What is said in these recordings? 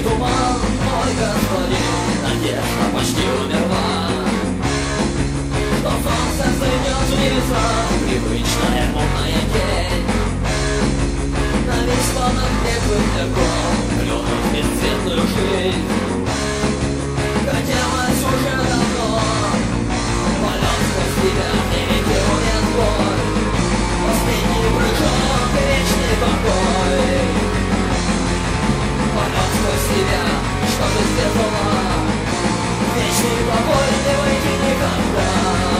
туман, мой господин, надежда почти умерла. Но солнце взойдет в небеса, привычная мутная тень. Нависла над мертвым мирком, клюнув бесцветную жизнь. Хотелось уже давно полет сквозь тебя, великий умен бой. Последний прыжок, вечный покой. Полет сквозь тебя, чтобы светло. Вечный покой, не выйти никогда.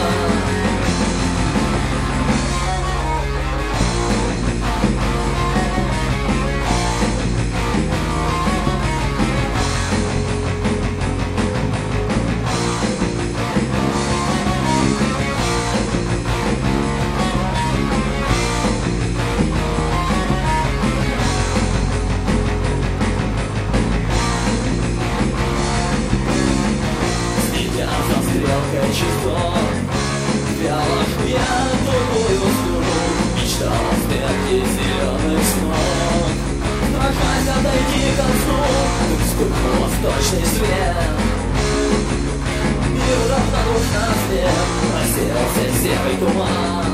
Стрелкой часов вяло жуя дурную слюну, мечта о смерти зеленых снов. Страшась отойти ко сну, вспыхнул восточный свет. Мир равнодушно слеп, рассеялся серый туман.